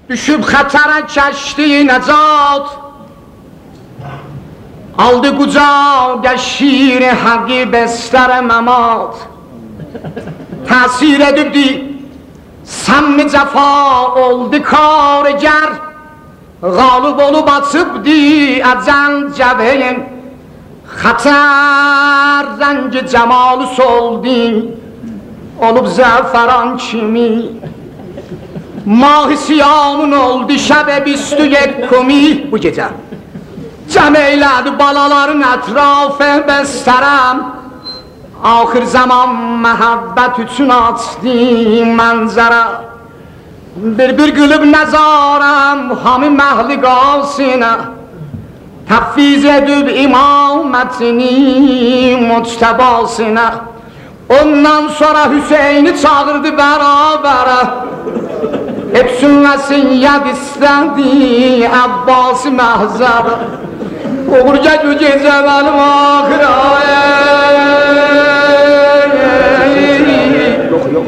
Düşüb xətərə kəşdi nəcat, aldı qucağa şir həqi bəstər məmat. Təsir edibdi səmmi cəfa oldu karıgər, qalib olub açıbdi əcəl cəbhəyim. Xətər rəngi cəmalı soldu, olub zəfəran kimi. Mahi siyanın oldu şəbə 21 bu gecə. Cəm eylədi balaların ətrafı bəstərəm. Axır zaman məhəbbət üçün açdı mənzərə. Bir qılıb nəzarəm hamı məhliqasına, təfviz edib imamətini müctəbasına. Ondan sonra Hüseyni çağırdı bərabərə, hep sünnəsiyyət istədi Əbbası məhzərə. Oğur gəl bu gecə mənim axıra. Yox.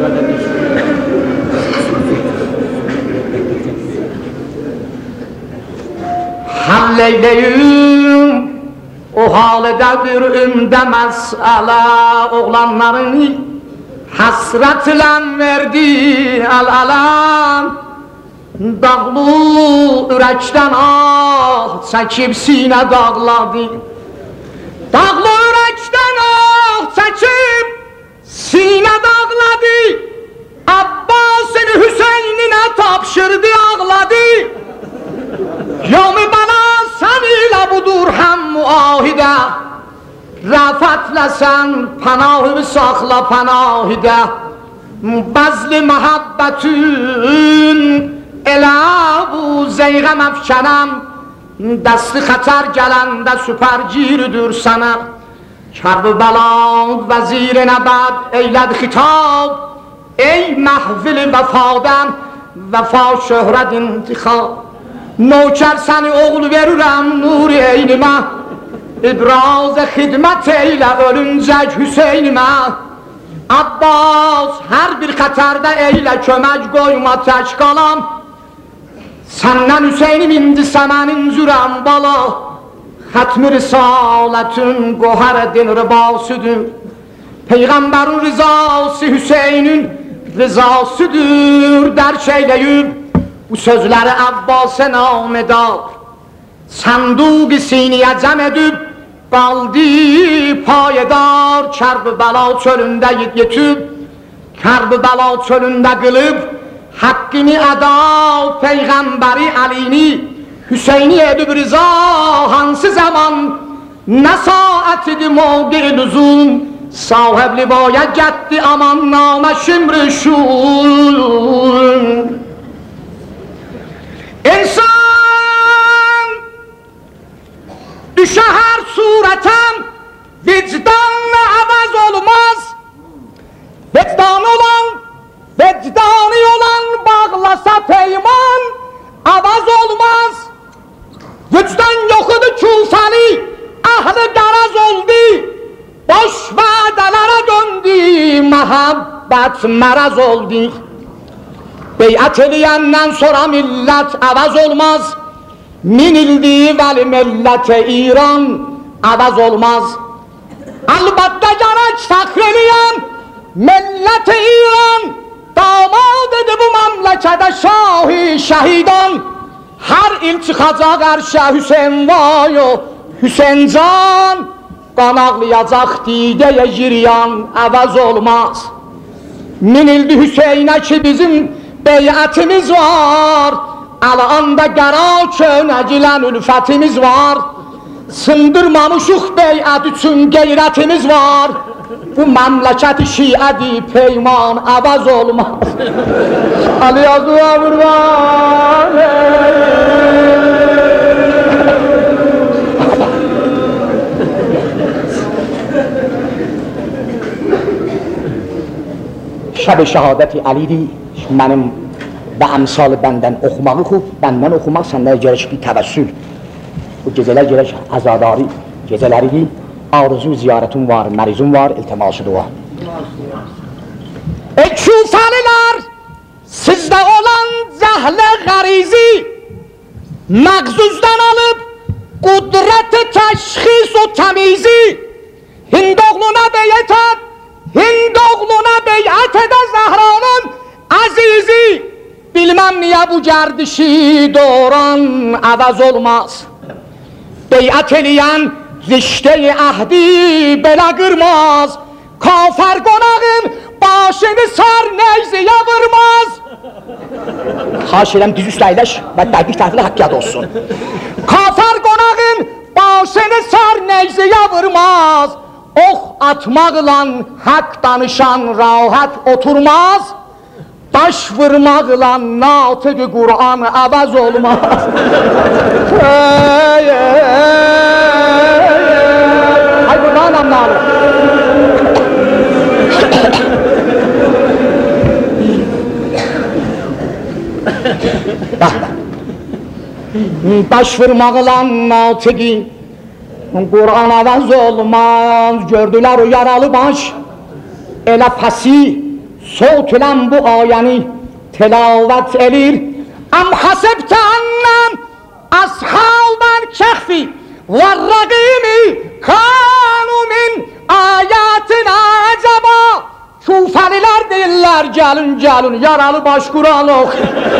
Həll eyləyim o halıda bir ümdə məsələ, oğlanların həsrətlə verdi əl-ələm. Dağlı ürəkdən ah çəkib sinə dağladı. Dağlı ürəkdən ah çəkib sinə dağladı. Abbasın Hüseyninə tapşırdı ağladı. Yom-i bana sən ilə budur həm müahidə, rəfətlə sən pənahımı saxla pənahidə. Bəzli məhəbbətün elə bu zeyğə məfkənəm, dəsti xətər gələndə süpərgirdir sənə. Kərbəla vəzir-i nəbəd eyləd xitab, ey məhvil vəfadən vəfa şöhrət intixab. Nökər səni oğul verirəm nur eynimə, İbraz xidmət eylə ölüncək Hüseynimə. Abbas hər bir xətərdə eylə kömək qoyma tək qalam. Səndən Hüseynim indi səmənin zürəm bala. Xətmi risalətün qohər din ribasıdır. Peyğəmbərin rizası Hüseynin rizasıdır. Dərk eyləyib bu sözləri Abbas'a nam edar. Sanduq-i siniyə cəm edib qaldı payedar. Kərbəla çölündə yetib, Kərbəla çölündə qılıb haqqını əda. Peyğəmbəri Əlini Hüseyni edib rıza. Hansı zaman nə saat idi mövqi lüzum, sahib libaya getdi aman namə şimr-i şum. İnsan düşə hər surətəm, vicdanla əvəz olmaz. Vicdanı olan bağlasa peyman, əvəz olmaz. Vicdan yoxudur küfəni, əhli qaraz oldu, boş vədələrə döndü, məhəbbət məraz oldu. Beyət eləyəndən sonra millət əvəz olmaz. Min ildi vəli millət-i İran əvəz olmaz. Əlbəttə gərək fəxr eləyən millət-i İran, damad idi bu məmləkədə şahi şəhidan. Hər il çıxacaq ərşə Hüseyin vay o Hüseyin can, qan ağlayacaq dideyə giryan əvəz olmaz. Min ildi Hüseyinə ki bizim beyətimiz var, əlanda qəra könəcilən ülfətimiz var. Sındırmamışıq beyət üçün qeyrətimiz var. Bu məmləkət-i şiədi peyman əvəz olmaz. Aliyazıya vurman. Şəb-i şəhadəti Əlidir. Mənim və əmsal bəndən oxumağı xub, bəndən oxumaq səndə gərək bir təvəssül. Bu gecələr gərək əzadari gecələridir. Arzu ziyarətim var, mərizum var, iltiması dua. Ey küfəlilər, sizdə olan cəhlə Məğzuzdan alıb qudrət-i təşxis o təmizi, Hind oğluna beyət et, Hind oğluna beyət edə Zəhranın əzizi. Bilməm niyə bu gərdişi doğran əvəz olmaz. Beyət eləyən riştə-i əhdi belə qırmaz. Kafər qonağın başını sar neyziyə vurmaz. Xahiş edirəm düz üstə əyləş və dəqiq təhvili haqqıqat olsun. Kafər qonağın başını sar neyziyə vurmaz. Ox atmaqla haqq danışan rahat oturmaz. Daş vurmaqla natiq-i Qur'an əvəz olmaz. Ay qurbanam nalı. Daş vurmaqla natiq-i Qur'an əvəz olmaz. Gördülər o yaralı baş, elə pəsi Soğutulan bu ayəni tilavət edir. Am hasibtə ənəm Ashab-ən kəhfi və rəqimi Kanu min ayətinə əcəba. Kufəlilər deyirlər gəlin gəlin yaralı baş Qur'an ox.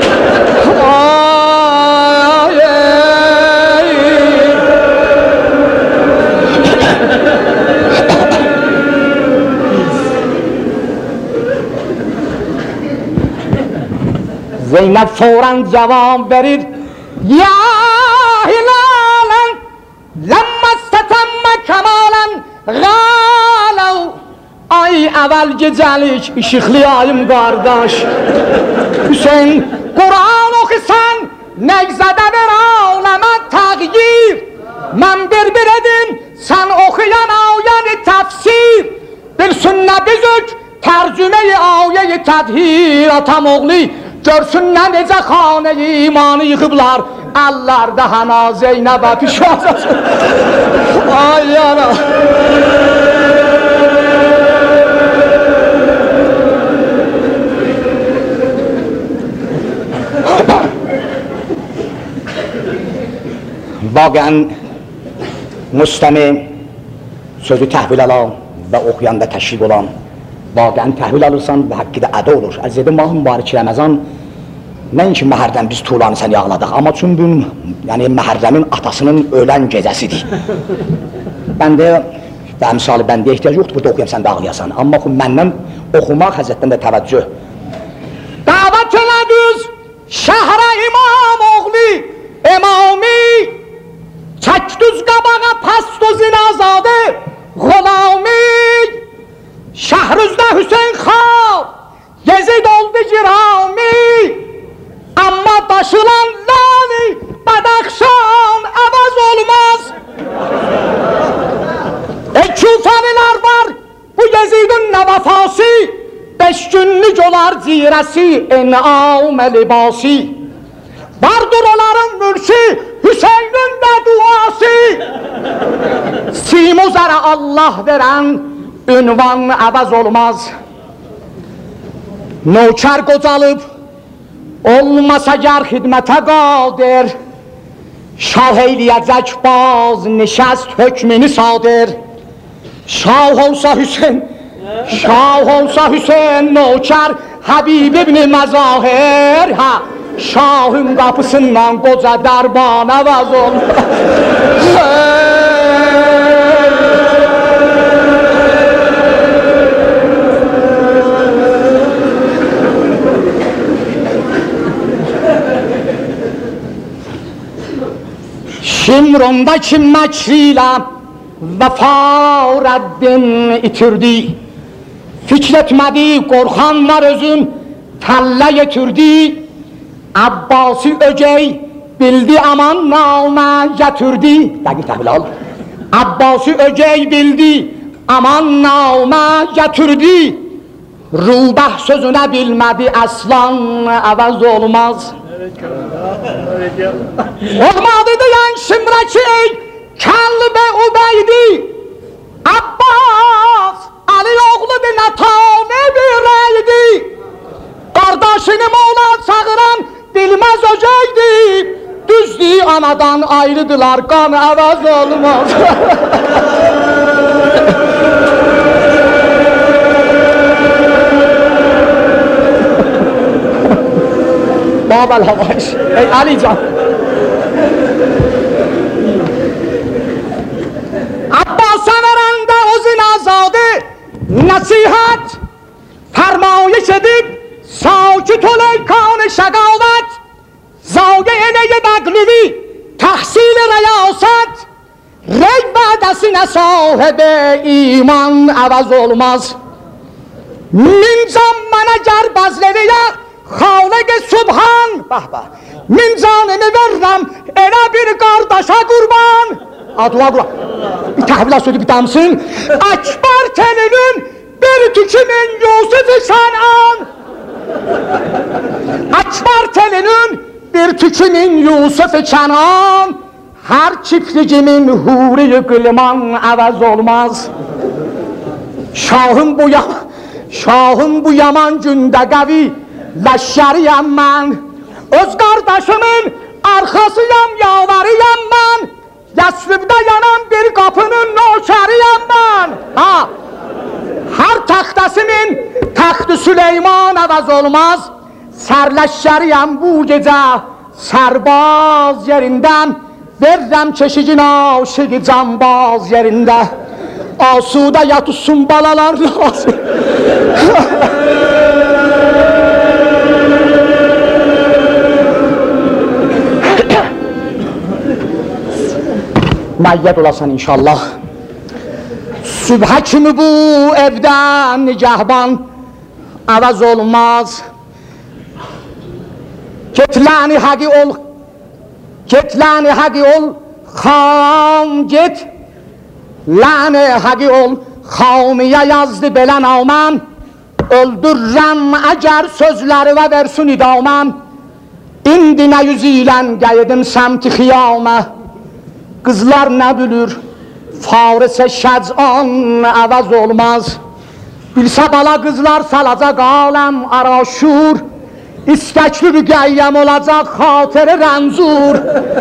Zeynep fauran cevap verir. Ya hilalen lemma statemme kemalen galav. Ay evvel gecelik ışıklı ayım kardeş. Hüseyin Kur'an okusan negzededir aleme tağyir. Men bir edim sen okuyan ayeni tefsir. Bir sünne büzük tercüme-i ayeyi tedhir atam oğlu. Görsünlər necə xanə-i imanı yıxıblar. Əllərdə həna Zeynəbə pişvazası. Ay yana. Vaqəən müstəmi sözü təhvil alan və oxuyanda təşviq olan, vaqəən təhvil alırsan və haqqı da ədə olur. Əziz edim, Mahi Mübarək Rəməzan nəinki Məhərrəm biz tuğlanı sən yağladıq, amma çünki bu yəni Məhərrəmin atasının ölən gecəsidir. Bəndə və əmsalı bəndəyə ehtiyac yoxdur, burada oxuyam sən də ağlayasan. Amma məndən oxumaq həzrətdən də təvəccüh. Davət elədüz şəhrə imam oğlu imami, çəkdüz qabağa pəst o zinazadəğulami. Şəhrüzdə Hüseyin xan Yezid oldu girami. Amma daşılan lali Bədəxşan əvəz olmaz. Kufəlilər var bu Yezidin nə vəfası, 5 günlük olar cirəsi en'am libası. Vardır onların mülki Hüseynin də duası. Simuzərə Allah verən ünvan əvəz olmaz. Nökər qocalıb olmasa gər xidmətə qadir, şah eyləyəcək baz nişəst hökmünü sadir. Şah olsa Hüseyin, şah olsa Hüseyin nökər Həbib ibn-i Məzahir, şahın qapısından qoca dərban əvəz olmaz. Şimrondaki məkrilə Vəfa-Rəddin itirdi. Fikr etmədi, qorxan var özün təllə yetirdi. Abbasi ögey bildi aman namə gətirdi. Dəqiq təhvil al. Abbasi ögey bildi aman namə gətirdi. Rubəh sözünə bilmədi əslan əvəz olmaz. Olmadı diyen Şimrəki Kəlbə Ubeydi. Abbas Ali oğludur natane bir rəydi. Qardaşını Moğla çağıran bilməz ögeydi. Düzdür anadan ayrıdılar, kan əvəz olmaz. Babel Havaş, ey Alican. Abbas'a verende o zinazadı nasihat fermayış edip sakit ol ey kan-ı şegavet, zaye-i begluvi tahsil-i reyasat, rey vadesine sahibi iman əvəz olmaz. Min zammana ger bazleriye Xaliq-i Subhan, min canımı veririm elə bir qardaşa qurban. Dua qura, bir təhvil sözü bir damsın. Akbar telinin bir tükümün Yusuf-i Şan'an. Akbar telinin bir tükümün Yusuf-i Şan'an. Her çiftliğimin huri-i gılman əvəz olmaz. Şahım bu yaman gündə qəvi Ləşşəriyəm mən, öz qardaşımın arxasıyam, yavarıyam mən, Yəsribdə yanan bir qapının nökəriyəm mən. Hər təxtəsimin təxt-i Süleyman əvəz olmaz, sərləşşəriyəm bu gecə sərbaz yerindən, verirəm keşicin aşıqı cambaz yerində, asudə yatuşsun balalar lazım. Məyyət olasan inşallah. Sübhə kimi bu evdən nigahban əvəz olmaz. Ketləni həqi ol, ketləni həqi ol, xam get. Ləni həqi ol, xamiyə yazdı belə namən. Öldürrəm əgər sözləri və versun idamən. İndi nə yüzüylən gəyidim səmti xiyamə. Qızlar nə bilir, Farisə şəc'an əvəz olmaz. Bilsə bala qızlar salacaq aləm araşur, İstəkli rüqəyyəm olacaq xatiri rənzur.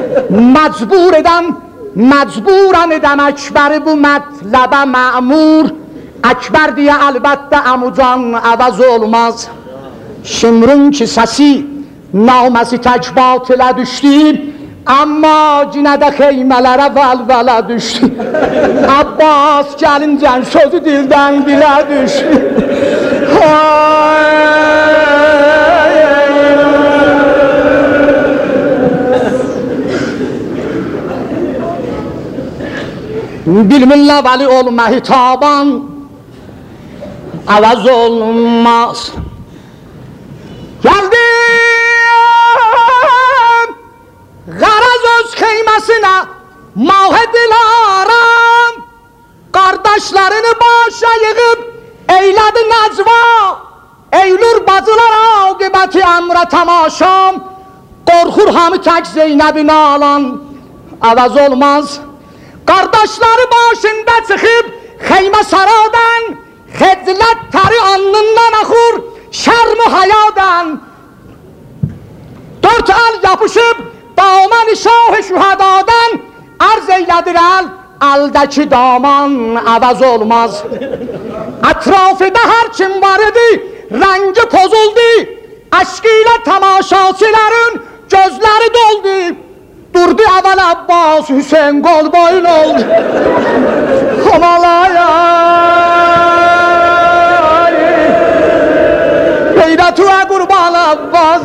Məcburan edəm Əkbəri bu mətləbə məmur. Əkbər deyə əlbəttə əmucan əvəz olmaz. Şimrün ki səsi naməsi tək batilə düşdü, amma cinə də xeymələrə vəlvələ düşdü. Abbas gəlincən sözü dildən dilə düşdü. Bilminlə vəli olma hitaban əvəz olmaz. Gəldim Qaraz öz xeyməsinə Mah-ı Dilarəm, qardaşlarını başa yığıb eylədi nəcva, eylür bacılar aqibəti əmrə tamaşam, qorxur hamı tək Zeynəbin alan əvəz olmaz. Qardaşları başında çıxıb xeymə saradan, xeclət təri alnından axur şərm-i hayadan. Dörd əl yapışıb daman-ı şah-ı şühədadan, arz eylədir əldəki daman əvəz olmaz. Ətrafıda hər kim var idi, rəngi pozuldu, əşqi ilə tamaşaçilərin gözləri doldu. Durdu əvvəl Abbas, Hüseyin qol boyun oldu. Xamalayay, Beyrətüə qurban Abbas.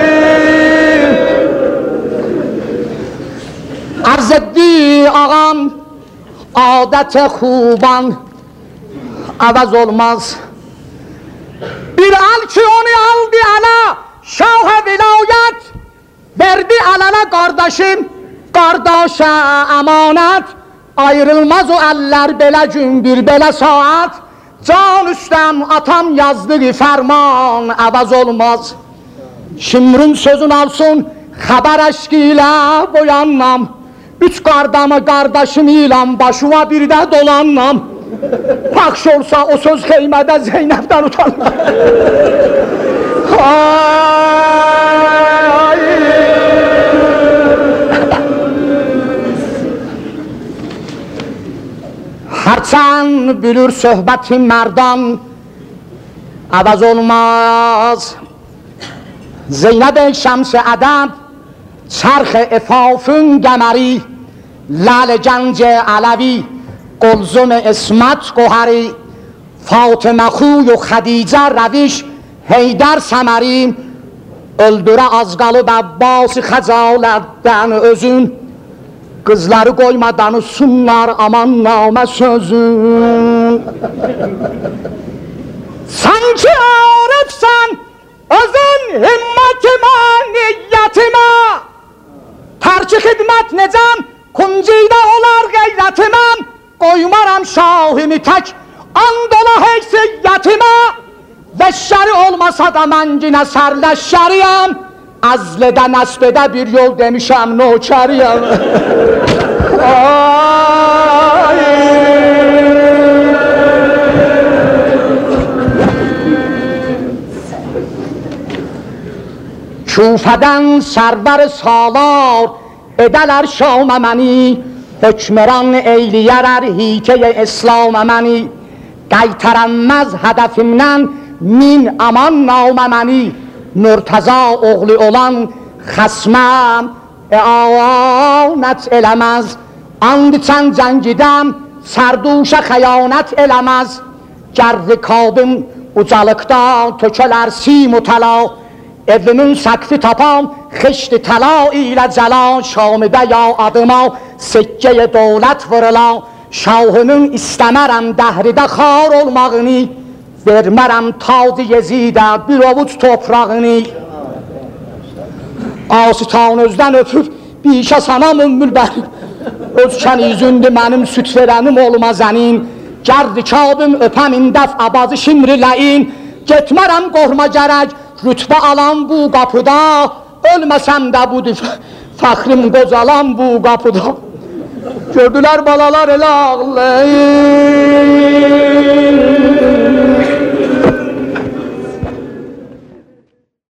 Arz etdi ağam, adət-i xuban əvəz olmaz. Bir əl ki onu aldı ələ, şah-ı vilayət, verdi ələnə qardaşım, qardaşa əmanət. Ayrılmaz o əllər belə gündür, belə saat. Can üstəm atam yazdığı fərman əvəz olmaz. Şimrün sözün alsın, xəbər əşqi ilə boyannam. Üç qardamı qardaşım ilə başıma bir də dolannam. Paxş olsa o söz xeymədə Zeynəbdən utanlar. Haçan bilir söhbətin mərdan əvəz olmaz. Zeynəb şəms-i ədəb çərx-i efafın qəməri, lal gənc علوی قلزم اسمت گوهری، فاطمه خوی و خدیجه رویش Heydər Səməri, öldürə az qalıb Abbas xəcalətdən özün, qızları qoymadan sunlar aman namə sözün. Sən ki arifsən özün himmətimə, niyyətimə, tərki xidmət necəm kuncidə olar qeyrətiməm, qoymaram şahimi tək and ola heysiyyətimə. Leşşeri olmasa da mən yine sərləşşəriyəm, əzlədə nəsbədə bir yol demişəm nökəriyəm. Küfədən sərvər salar edələr şamə məni, hökmran eyliyərər hikəyə İslamə məni. Qaytarənməz hədəfimdən min aman namə məni, Mürtəza oğlu olan xəsməm əanət eləməz. And içən cəngidəm sərduşə xəyanət eləməz. Gər rikabım ucalıqda tökələr sim u təla, evimin səqfi tapam xişti təla ilə cəla. Şamidə ya adıma sikkəyə dövlət vırıla, şahımın istəmərəm dəhridə xar olmağını, vermərəm tac Yezidə bir ovuc toprağını. Asitan özdən öpüb bişə sanam ümmül bərim, öz kənizündür mənim süt verənim olma zənin. Gər rikabım öpəmin dəf abazı şimri ləin, getmərəm qorma gərək rütbə alan bu qapıda, ölməsəm də budur fəxrim qocalan bu qapıda. Gördülər balalar elə ağlayın.